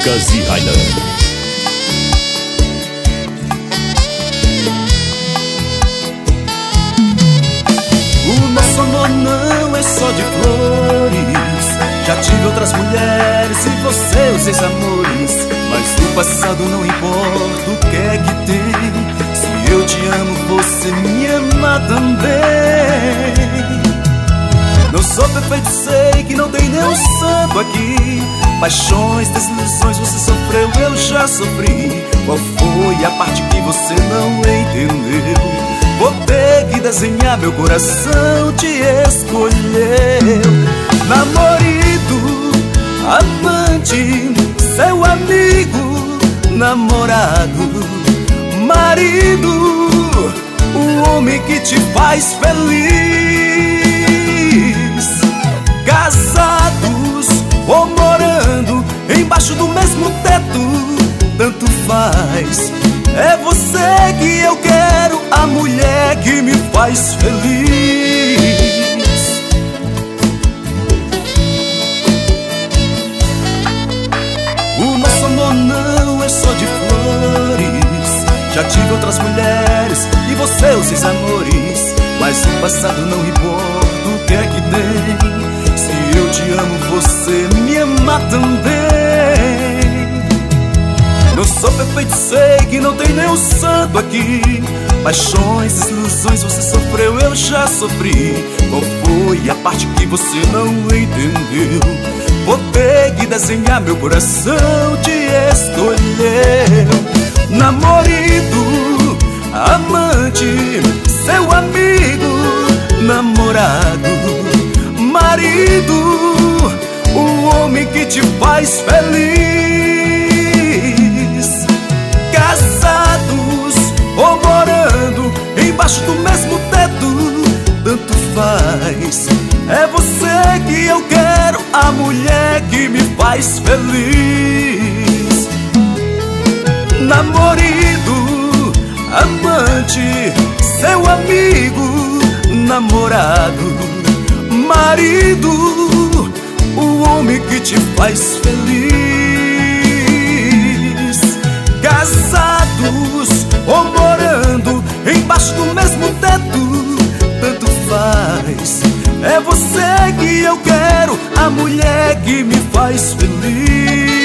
Lucas e Rainan. O nosso amor não é só de flores. Já tive outras mulheres e você os seus amores, mas no passado não importa o que é que tem. Se eu te amo, você me ama também. Não sou perfeito, sei que não tem nenhum santo aqui. Paixões, desilusões, você sofreu, eu já sofri. Qual foi a parte que você não entendeu? Vou ter que desenhar, meu coração te escolheu. Namorado, amante, seu amigo, namorado, marido, o homem que te faz feliz. Casados ou morando embaixo do mesmo teto, tanto faz. É você que eu quero, a mulher que me faz feliz. O nosso amor não é só de flores. Já tive outras mulheres e você os seus amores, mas no passado não importa o que é que tem. Se eu te amo, você me ama também. Não sou perfeito, sei que não tem nenhum santo aqui. Paixões, desilusões, você sofreu, eu já sofri. Qual foi a parte que você não entendeu? Vou ter que desenhar, meu coração te escolheu. Namorado, amante, seu amigo, namorado, marido, o homem que te faz feliz. Casados ou morando embaixo do mesmo teto, tanto faz. É você que eu quero, a mulher que me faz feliz. Namorado, amante, seu amigo, namorado, marido, o homem que te faz feliz. Casados ou morando embaixo do mesmo teto, tanto faz. É você que eu quero, a mulher que me faz feliz.